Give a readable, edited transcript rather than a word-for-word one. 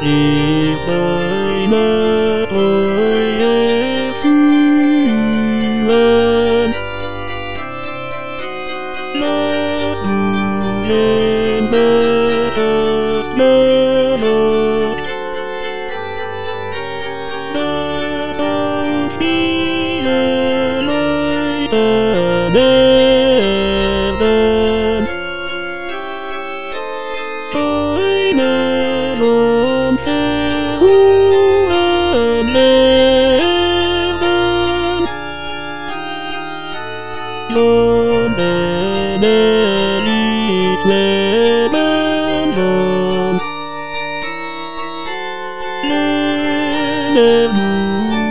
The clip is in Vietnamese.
chỉ bởi mơ tôi lên lớp lên bờ bờ bờ khi lối bên tôi mơ luôn luôn để đi về bên luôn